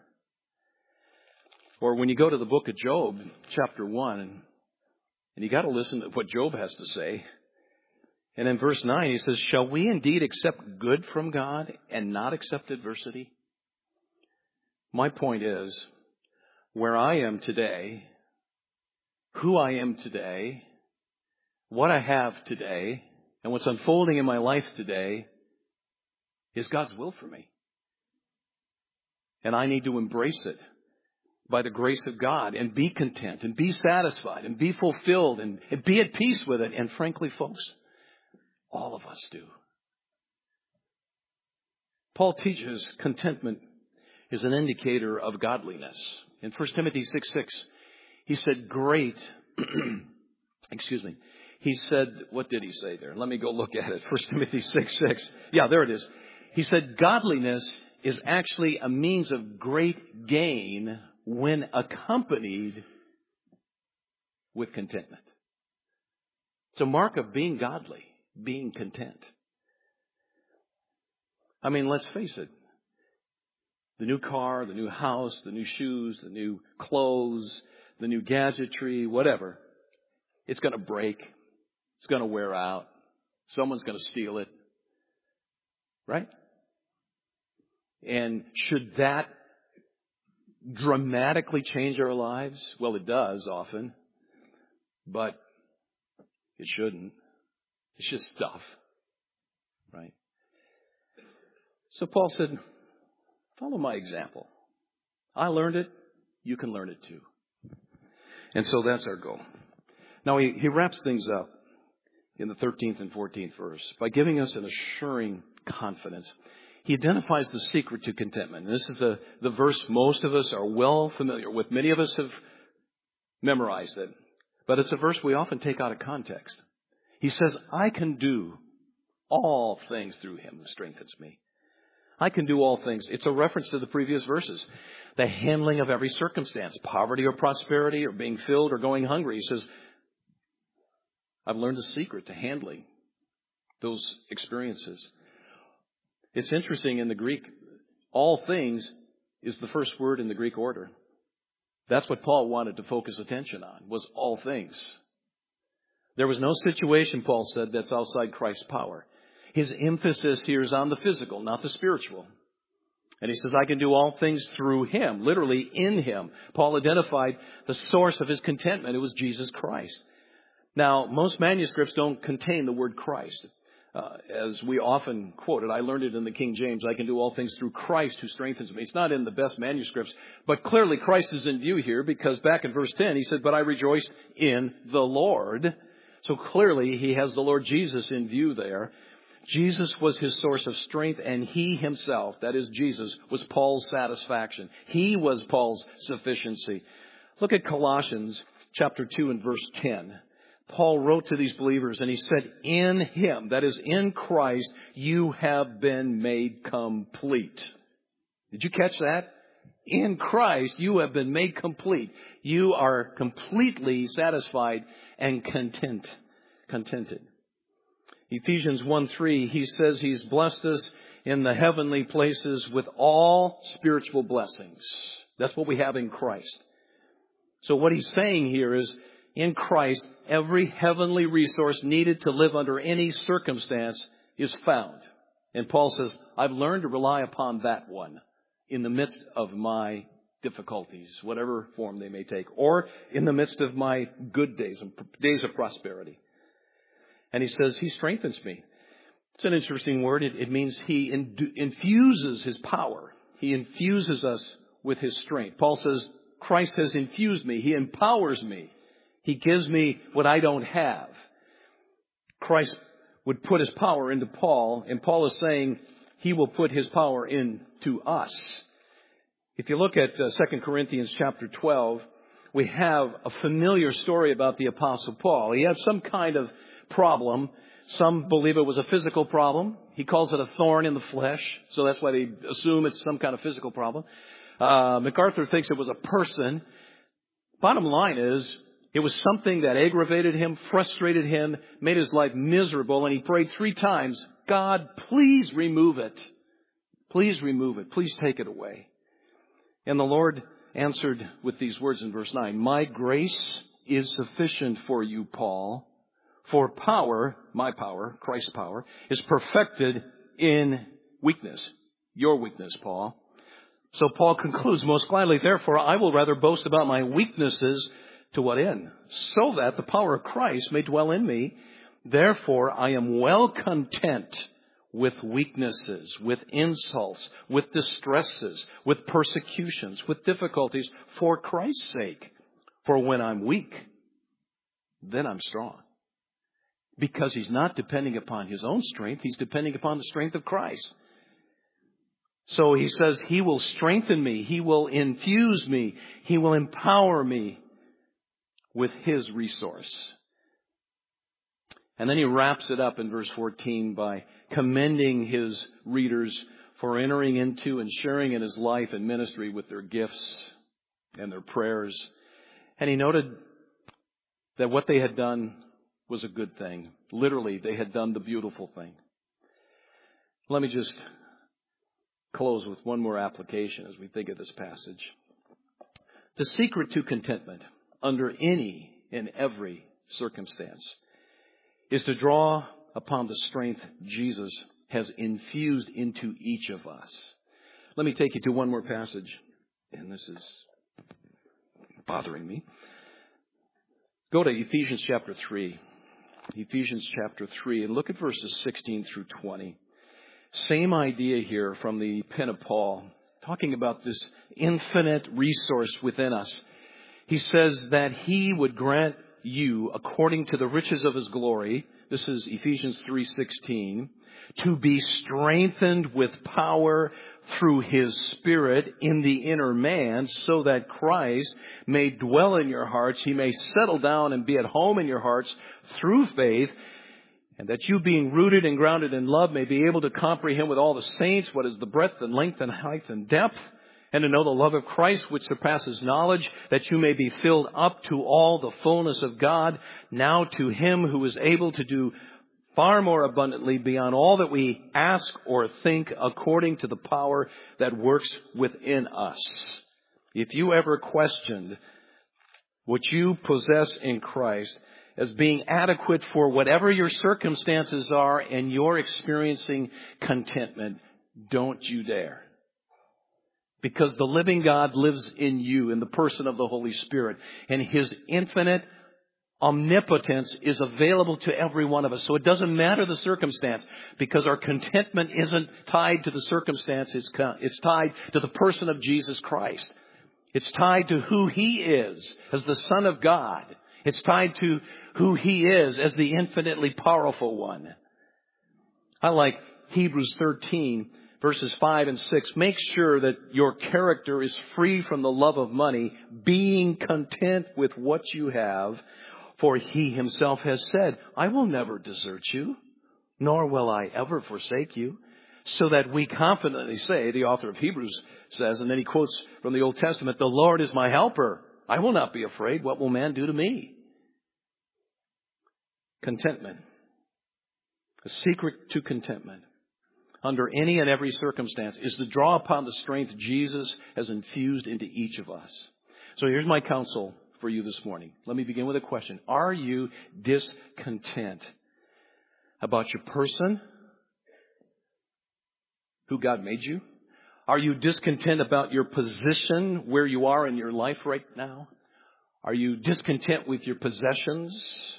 Or when you go to the book of Job, chapter 1, and you got to listen to what Job has to say. And in verse 9, he says, shall we indeed accept good from God and not accept adversity? My point is, where I am today, who I am today, what I have today, and what's unfolding in my life today is God's will for me. And I need to embrace it by the grace of God and be content and be satisfied and be fulfilled and be at peace with it. And frankly, folks, all of us do. Paul teaches contentment is an indicator of godliness. In 1 Timothy 6:6, he said, He said, what did he say there? Let me go look at it. 1 Timothy 6:6. Yeah, there it is. He said, godliness is actually a means of great gain when accompanied with contentment. It's a mark of being godly. Being content. Let's face it. The new car, the new house, the new shoes, the new clothes, the new gadgetry, whatever. It's going to break. It's going to wear out. Someone's going to steal it. Right? And should that dramatically change our lives? Well, it does often. But it shouldn't. It's just stuff. Right? So Paul said, follow my example. I learned it. You can learn it too. And so that's our goal. Now he wraps things up in the 13th and 14th verse by giving us an assuring confidence. He identifies the secret to contentment. And this is the verse most of us are well familiar with. Many of us have memorized it. But it's a verse we often take out of context. He says, I can do all things through him who strengthens me. I can do all things. It's a reference to the previous verses. The handling of every circumstance, poverty or prosperity or being filled or going hungry. He says, I've learned the secret to handling those experiences. It's interesting in the Greek, all things is the first word in the Greek order. That's what Paul wanted to focus attention on, was all things. There was no situation, Paul said, that's outside Christ's power. His emphasis here is on the physical, not the spiritual. And he says, I can do all things through him, literally in him. Paul identified the source of his contentment. It was Jesus Christ. Now, most manuscripts don't contain the word Christ. As we often quote it, I learned it in the King James, I can do all things through Christ who strengthens me. It's not in the best manuscripts, but clearly Christ is in view here because back in verse 10, he said, but I rejoiced in the Lord. So clearly he has the Lord Jesus in view there. Jesus was his source of strength, and he himself, that is Jesus, was Paul's satisfaction. He was Paul's sufficiency. Look at Colossians chapter 2 and verse 10. Paul wrote to these believers and he said, in him, that is in Christ, you have been made complete. Did you catch that? In Christ, you have been made complete. You are completely satisfied and contented. Ephesians 1:3, he says he's blessed us in the heavenly places with all spiritual blessings. That's what we have in Christ. So what he's saying here is, in Christ, every heavenly resource needed to live under any circumstance is found. And Paul says, I've learned to rely upon that one in the midst of my difficulties, whatever form they may take, or in the midst of my good days, days of prosperity. And he says, he strengthens me. It's an interesting word. It means he infuses his power. He infuses us with his strength. Paul says, Christ has infused me. He empowers me. He gives me what I don't have. Christ would put his power into Paul, and Paul is saying he will put his power into us. If you look at 2 Corinthians chapter 12, we have a familiar story about the Apostle Paul. He had some kind of problem. Some believe it was a physical problem. He calls it a thorn in the flesh, so that's why they assume it's some kind of physical problem. MacArthur thinks it was a person. Bottom line is, it was something that aggravated him, frustrated him, made his life miserable, and he prayed 3 times, God, please remove it. Please remove it. Please take it away. And the Lord answered with these words in verse 9, my grace is sufficient for you, Paul, for power, my power, Christ's power, is perfected in weakness. Your weakness, Paul. So Paul concludes, most gladly, therefore, I will rather boast about my weaknesses. To what end? So that the power of Christ may dwell in me. Therefore, I am well content with weaknesses, with insults, with distresses, with persecutions, with difficulties for Christ's sake. For when I'm weak, then I'm strong. Because he's not depending upon his own strength. He's depending upon the strength of Christ. So he says, he will strengthen me. He will infuse me. He will empower me with his resource. And then he wraps it up in verse 14 by commending his readers for entering into and sharing in his life and ministry with their gifts and their prayers. And he noted that what they had done was a good thing. Literally, they had done the beautiful thing. Let me just close with one more application as we think of this passage. The secret to contentment under any and every circumstance is to draw upon the strength Jesus has infused into each of us. Let me take you to one more passage, and this is bothering me. Go to Ephesians chapter 3. Ephesians chapter 3, and look at verses 16 through 20. Same idea here from the pen of Paul, talking about this infinite resource within us. He says that He would grant you, according to the riches of His glory, this is Ephesians 3:16, to be strengthened with power through His Spirit in the inner man, so that Christ may dwell in your hearts. He may settle down and be at home in your hearts through faith, and that you, being rooted and grounded in love, may be able to comprehend with all the saints what is the breadth and length and height and depth, and to know the love of Christ which surpasses knowledge, that you may be filled up to all the fullness of God. Now to Him who is able to do far more abundantly beyond all that we ask or think, according to the power that works within us. If you ever questioned what you possess in Christ as being adequate for whatever your circumstances are and you're experiencing contentment, don't you dare. Because the living God lives in you in the person of the Holy Spirit, and His infinite omnipotence is available to every one of us. So it doesn't matter the circumstance, because our contentment isn't tied to the circumstance. It's tied to the person of Jesus Christ. It's tied to who He is as the Son of God. It's tied to who He is as the infinitely powerful one. I like Hebrews 13, verses 5 and 6. Make sure that your character is free from the love of money, being content with what you have. For He Himself has said, I will never desert you, nor will I ever forsake you. So that we confidently say, the author of Hebrews says, and then he quotes from the Old Testament, the Lord is my helper. I will not be afraid. What will man do to me? Contentment. The secret to contentment under any and every circumstance is to draw upon the strength Jesus has infused into each of us. So here's my counsel for you this morning. Let me begin with a question. Are you discontent about your person, who God made you? Are you discontent about your position, where you are in your life right now? Are you discontent with your possessions?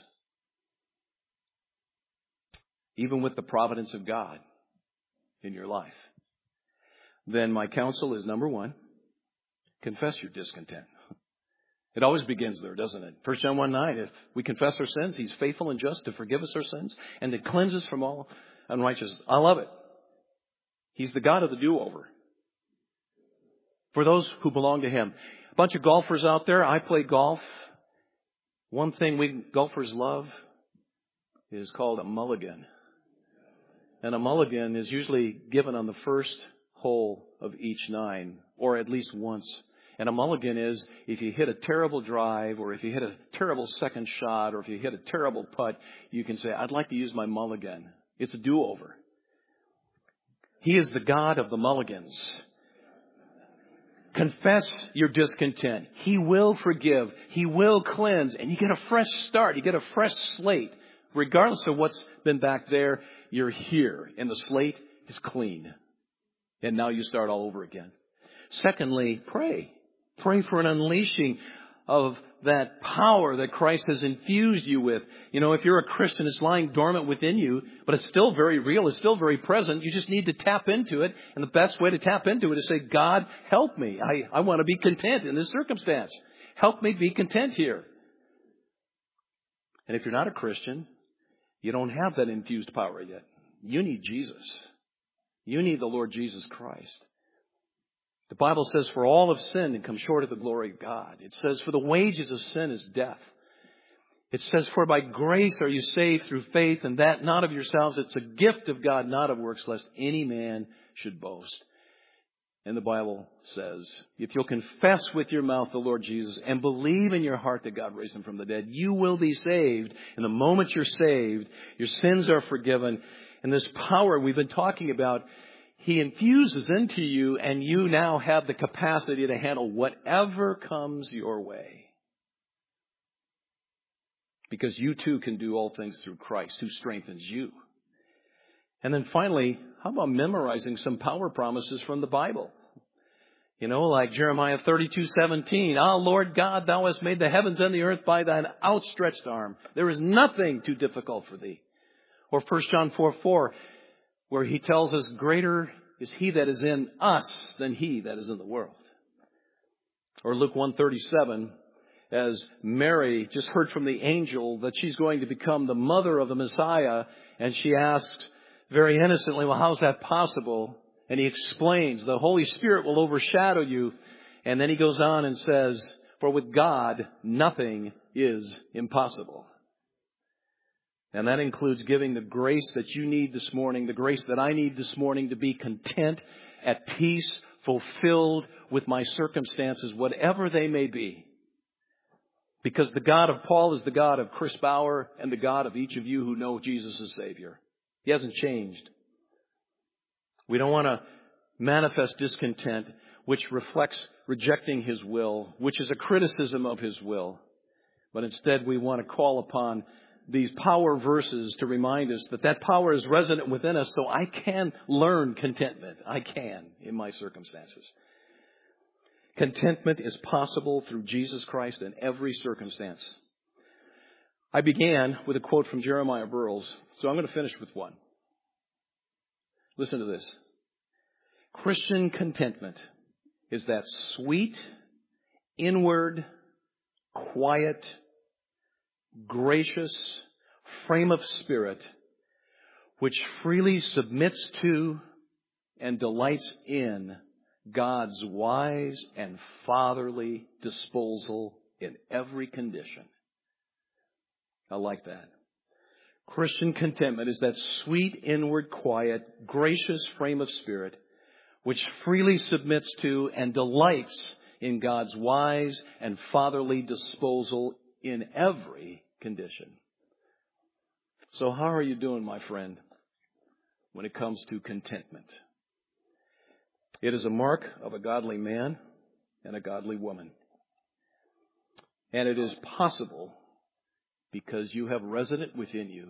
Even with the providence of God in your life? Then my counsel is, number one, confess your discontent. It always begins there, doesn't it? 1 John 1:9, if we confess our sins, He's faithful and just to forgive us our sins and to cleanse us from all unrighteousness. I love it. He's the God of the do-over for those who belong to Him. A bunch of golfers out there. I play golf. One thing we golfers love is called a mulligan. And a mulligan is usually given on the first hole of each 9, or at least once. And a mulligan is if you hit a terrible drive, or if you hit a terrible second shot, or if you hit a terrible putt, you can say, I'd like to use my mulligan. It's a do-over. He is the God of the mulligans. Confess your discontent. He will forgive. He will cleanse. And you get a fresh start. You get a fresh slate. Regardless of what's been back there, you're here. And the slate is clean. And now you start all over again. Secondly, pray. Pray for an unleashing of that power that Christ has infused you with. You know, if you're a Christian, it's lying dormant within you, but it's still very real. It's still very present. You just need to tap into it. And the best way to tap into it is say, God, help me. I want to be content in this circumstance. Help me be content here. And if you're not a Christian, you don't have that infused power yet. You need Jesus. You need the Lord Jesus Christ. The Bible says, for all have sinned and come short of the glory of God. It says, for the wages of sin is death. It says, for by grace are you saved through faith, and that not of yourselves. It's a gift of God, not of works, lest any man should boast. And the Bible says, if you'll confess with your mouth the Lord Jesus and believe in your heart that God raised Him from the dead, you will be saved. And the moment you're saved, your sins are forgiven. And this power we've been talking about He infuses into you, and you now have the capacity to handle whatever comes your way. Because you too can do all things through Christ who strengthens you. And then finally, how about memorizing some power promises from the Bible? You know, like Jeremiah 32:17. Ah, Lord God, thou hast made the heavens and the earth by thine outstretched arm. There is nothing too difficult for thee. Or 1 John 4:4, where he tells us, greater is he that is in us than he that is in the world. Or Luke 1:37, as Mary just heard from the angel that she's going to become the mother of the Messiah, and she asks very innocently, well, how's that possible? And he explains, the Holy Spirit will overshadow you. And then he goes on and says, for with God, nothing is impossible. And that includes giving the grace that you need this morning, the grace that I need this morning to be content, at peace, fulfilled with my circumstances, whatever they may be. Because the God of Paul is the God of Chris Bauer and the God of each of you who know Jesus as Savior. He hasn't changed. We don't want to manifest discontent, which reflects rejecting His will, which is a criticism of His will. But instead, we want to call upon these power verses to remind us that that power is resident within us, so I can learn contentment. I can in my circumstances. Contentment is possible through Jesus Christ in every circumstance. I began with a quote from Jeremiah Burroughs, so I'm going to finish with one. Listen to this. Christian contentment is that sweet, inward, quiet, gracious frame of spirit which freely submits to and delights in God's wise and fatherly disposal in every condition. I like that. Christian contentment is that sweet, inward, quiet, gracious frame of spirit which freely submits to and delights in God's wise and fatherly disposal in every condition. So how are you doing, my friend, when it comes to contentment? It is a mark of a godly man and a godly woman. And it is possible because you have resident within you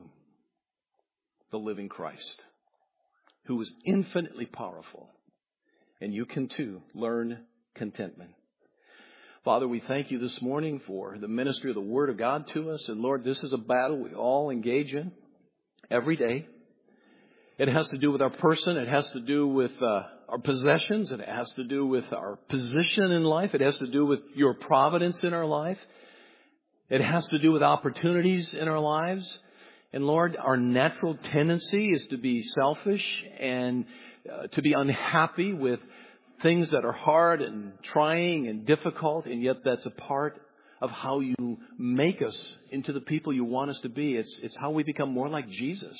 the living Christ, who is infinitely powerful. And you can too learn contentment. Father, we thank you this morning for the ministry of the Word of God to us. And Lord, this is a battle we all engage in every day. It has to do with our person. It has to do with our possessions. It has to do with our position in life. It has to do with your providence in our life. It has to do with opportunities in our lives. And Lord, our natural tendency is to be selfish and to be unhappy with things that are hard and trying and difficult. And yet that's a part of how you make us into the people you want us to be. It's how we become more like Jesus.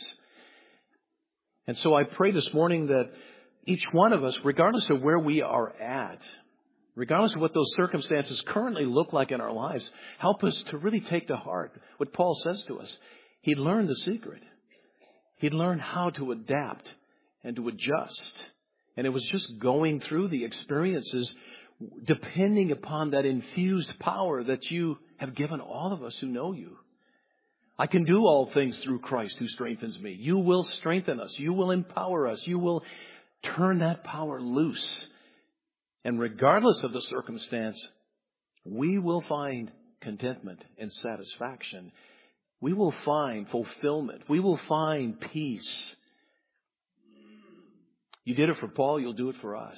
And so I pray this morning that each one of us, regardless of where we are at, regardless of what those circumstances currently look like in our lives, help us to really take to heart what Paul says to us. He'd learned the secret. He'd learned how to adapt and to adjust. And it was just going through the experiences, depending upon that infused power that you have given all of us who know you. I can do all things through Christ who strengthens me. You will strengthen us. You will empower us. You will turn that power loose. And regardless of the circumstance, we will find contentment and satisfaction. We will find fulfillment. We will find peace. You did it for Paul, you'll do it for us.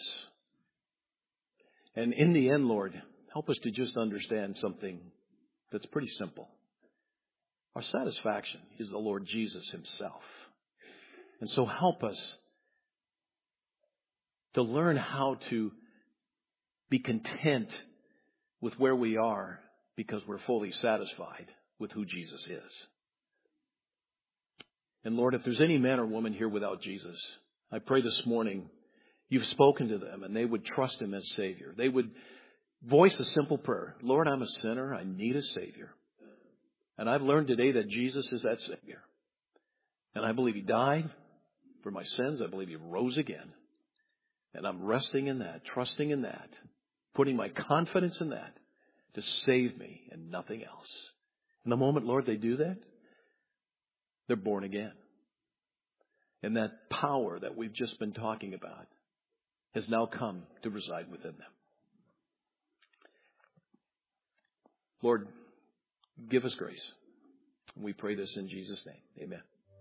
And in the end, Lord, help us to just understand something that's pretty simple. Our satisfaction is the Lord Jesus Himself. And so help us to learn how to be content with where we are because we're fully satisfied with who Jesus is. And Lord, if there's any man or woman here without Jesus, I pray this morning you've spoken to them and they would trust Him as Savior. They would voice a simple prayer. Lord, I'm a sinner. I need a Savior. And I've learned today that Jesus is that Savior. And I believe He died for my sins. I believe He rose again. And I'm resting in that, trusting in that, putting my confidence in that to save me and nothing else. And the moment, Lord, they do that, they're born again. And that power that we've just been talking about has now come to reside within them. Lord, give us grace. We pray this in Jesus' name. Amen.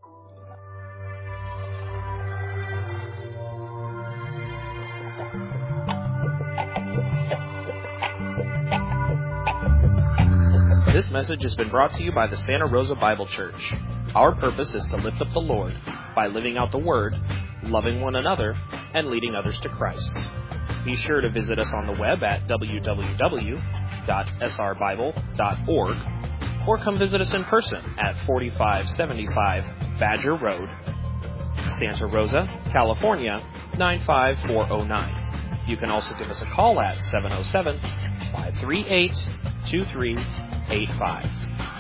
This message has been brought to you by the Santa Rosa Bible Church. Our purpose is to lift up the Lord by living out the Word, loving one another, and leading others to Christ. Be sure to visit us on the web at www.srbible.org or come visit us in person at 4575 Badger Road, Santa Rosa, California, 95409. You can also give us a call at 707-538-2385.